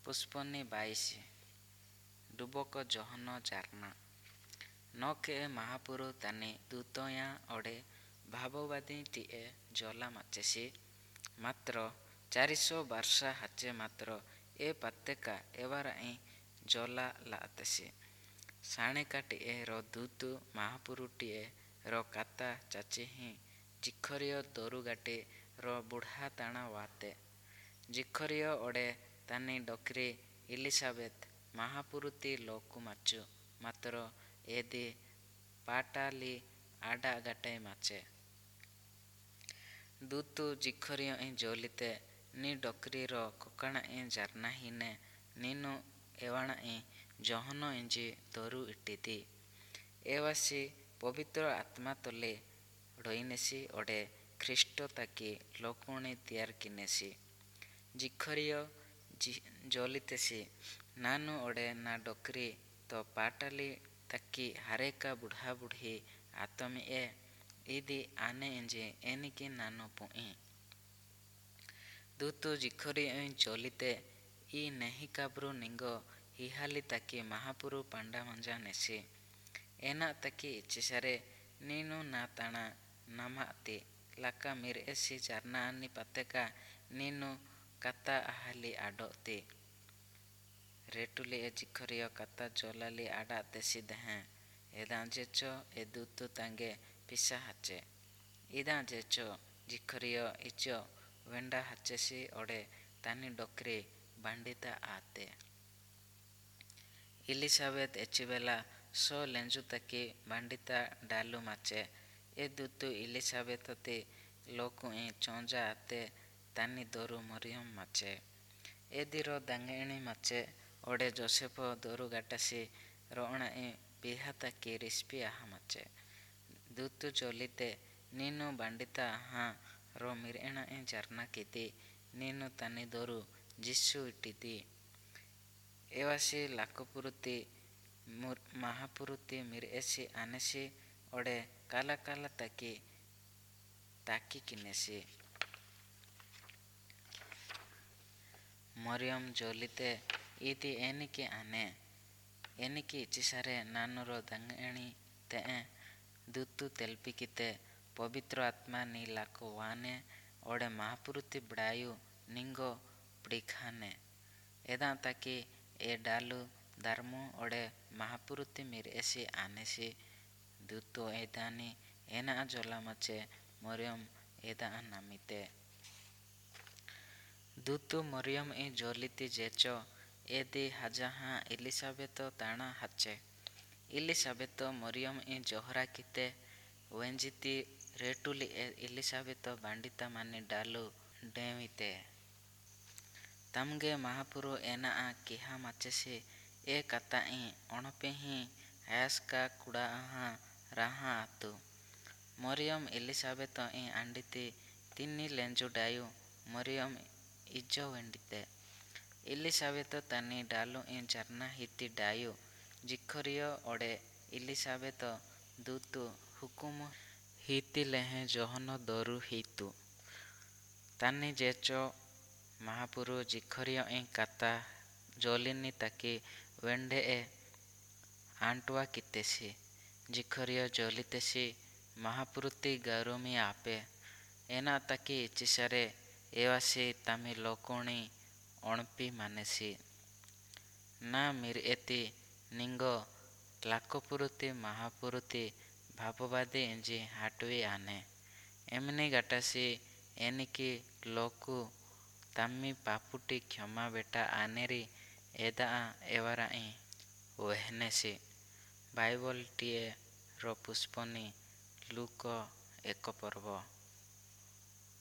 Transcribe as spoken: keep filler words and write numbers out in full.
ପୁଷ୍ପନି ବାଇଶି। ଡୁବକ ଜହନ ଜାର୍ନା ନକେ ମାହାପୁରୁ ତାନି ଦୂତୟାଁ ଅଡ଼େ ଭାବବାଦୀଟିଏ ଜଲା ମାଚେସି ମାତ୍ର ଚାରିଶୋ ବାର୍ଷା ହାଚେ ମାତ୍ର ଏ ପାତେକା ଏବାରାଇଁ ଜଲା ଲାତେସି ସାଣେକାଟିଏ ର ଦୂତୁ ମାହାପୁରୁଟିଏ ର କାତା ଚାଚିହିଁ ଜିଖରିୟ ଦରୁଗାଟି ର ବୁଢ଼ା ତାଣା ୱାତେ ଜିଖରିୟ ଅଡ଼େ ତାନି ଡକ୍ରି ଇଲିସାବେଥ ମାହାପୁରୁତି ଲୋକୁ ମାଚୁ ମାତ୍ର ଏଦି ପାଟାଲି ଆଡ଼ା ଗାଟେ ମାଚେ ଦୂତୁ ଜିଖରିୟଇଁ ଜୋଲିତେ ନି ଡକ୍ରିର କକାଣାଇଁ ଜାର୍ନାହିନେ ନିନୁ ଏୱାଣାଇଁ ଜହନ ଇଞ୍ଜି ଦରୁ ଇଟିଦି ଏୱାସି ପବିତ୍ର ଆତ୍ମା ତଲେ ଢଇନେସି ଅଡ଼େ ଖ୍ରୀଷ୍ଟ ତାକି ଲୋକଣି ତିଆର କିନେସି ଜିଖରିୟ ଜୋଲିତେସି ନାନୁ ଅଡ଼େ ନା ଡକ୍ରି ତ ପାଟାଲି ତାକି ହାରେକା ବୁଢ଼ା ବୁଢ଼ୀ ଆତମିଏ ଇଦି ଆନେ ଇଞ୍ଜି ଏନିକି ନାନୁ ପୁଇଁ ଦୂତୁ ଜିଖରିୟଇଁ ଜୋଲିତେ ଇ ନେହିକାବ୍ରୁ ନିଙ୍ଗ ହିହାଲି ତାକି ମାହାପୁରୁ ପାଣ୍ଡାମଞ୍ଜା ନେସି ଏନା ତାକି ଇଚିସାରେ ନିନୁ ନା ତାଣା ନାମାଅତି ଲାକା ମିର୍ଏସି ଜାର୍ନା ଆନି ପାତେକା ନିନୁ କାତା ଆହାଲି ଆଡ଼ଅତି ରେଟୁଲି ଏ ଜିଖରିୟ କାତା ଜଲାଲି ଆଡ଼ା ଦେସି ଦେହେଁ ଏଦାଁ ଜେଚ ଏ ଦୂତୁ ତାଙ୍ଗେ ପିସା ହାଚେ ଇଦାଁ ଜେଚ ଜିଖରିୟ ଇଚ ୱେଣ୍ଡା ହାଚେସି ଅଡ଼େ ତାନି ଡକ୍ରି ବାଣ୍ଡିତା ଆତେ ଇଲିସାବେଥ ଏଚିବେଲା ସ ଲେଞ୍ଜୁ ତାକି ବାଣ୍ଡିତା ଡାଲୁ ମାଚେ ଏ ଦୂତୁ ଇଲିସାବେଥତି ଲୋକୁଇଁ ଚଞ୍ଜା ଆତେ ତାନି ଦରୁ ମରିୟମ ମାଚେ ଏଦିର ଦାଙ୍ଗେଣି ମାଚେ ଅଡ଼େ ଯୋସେଫ ଦରୁ ଗାଟାସି ରଅଣାଇଁ ବିହା ତାକି ରିସ୍ପି ଆହା ମାଚେ ଦୂତୁ ଜୋଲିତେ ନିନୁ ବାଣ୍ଡିତା ଆହାଁ ର ମିର୍ଏଣାଇଁ ଜାର୍ନା କିଦି ନିନୁ ତାନି ଦରୁ ଯିଶୁ ଇଟିଦି ଏୱାସି ଲାକପୁରୁତି ମାହାପୁରୁତି ମିର୍ଏସି ଆନେସି ଅଡ଼େ କାଲା କାଲା ତାକି ତାକି କିନେସି ମରିୟମ ଜୋଲିତେ ଇଦି ଏନିକି ଆନେ ଏନିକି ଇଚିସାରେ ନାନୁର ଦାଙ୍ଗେଣି ତେଏଁ ଦୂତୁ ତେଲ୍ପିକିତେ ପବିତ୍ର ଆତ୍ମା ନି ଲାକ ୱାନେ ଅଡ଼େ ମାହାପୁରୁତି ବ୍ଡ଼ାୟୁ ନିଙ୍ଗ ପ୍ଡ଼ିଖାନେ ଏଦାଁ ତାକି ଏ ଡାଲୁ ଦାର୍ମୁ ଅଡ଼େ ମାହାପୁରୁତି ମିର୍ଏସି ଆନେସି ଦୂତୁ ଏଦାନି ଏନାଆ ଜଲା ମାଚେ ମରିୟମ ଏଦାଁ ନାମିତେ ଦୂତୁ ମରିୟମଇ ଜୋଲିତି ଜେଚ ଏଦି ହାଜାହାଁ ଇଲିସାବେତ ତାଣା ହାଚେ ଇଲିସାବେତ ମରିୟମଇ ଜହରା କିତେ ୱେଞ୍ଜିତି ରେଟୁଲି ଏ ଇଲିସାବେତ ବାଣ୍ଡିତା ମାନି ଡାଲୁ ଡେଁୱିତେ ତାମ୍ଗେ ମାହାପୁରୁ ଏନାଆ କିହା ମାଚେସି ଏ କାତାଇଁ ଅଣପେହିଁ ହାୟସ୍କା କୁଡ଼ାଆହାଁ ରାହାଁ ଆତୁ ମରିୟମ ଇଲିସାବେତଇଁ ଆଣ୍ଡିତି ତିନି ଲେଞ୍ଜୁ ଡାୟୁ ମରିୟମ ଇଜ ୱେଣ୍ଡିତେ ଇଲିସାବେତ ତାନି ଡାଲୁଇଁ ଜାର୍ନା ହିତି ଡାୟୁ ଜିଖରିୟ ଅଡ଼େ ଇଲିସାବେତ ଦୂତୁ ହୁକୁମ ହିତିଲେହେଁ ଜହନ ଦରୁ ହିତୁ ତାନି ଜେଚ ମାହାପୁରୁ ଜିଖରିୟଇଁ କାତା ଜୋଲିନି ତାକି ୱେଣ୍ଡେଏ ଆଣ୍ଟୁଆ କିତେସି ଜିଖରିୟ ଜୋଲିତେସି ମାହାପୁରୁତି ଗରୁମି ଆପେ ଏନା ତାକି ଇଚିସାରେ ଏୱାସି ତାମି ଲୋକଣି ଅଣ୍ପି ମାନେସି ନା ମିର୍ଏତି ନିଙ୍ଗ ଲାକପୁରୁତି ମାହାପୁରୁତି ଭାବବାଦୀ ଇଞ୍ଜି ହାଟୁଇ ଆନେ ଏମିନି ଗାଟାସି ଏନିକି ଲୋକୁ ତାମି ପାପୁଟି କ୍ଷମା ବେଟା ଆନେରି ଏଦାଆଁ ଏୱାରାଇଁ ୱେହ୍ନେସି ବାଇବଲଟିଏ ର ପୁଷ୍ପନି ଲୁକ ଏକ ପର୍ବ।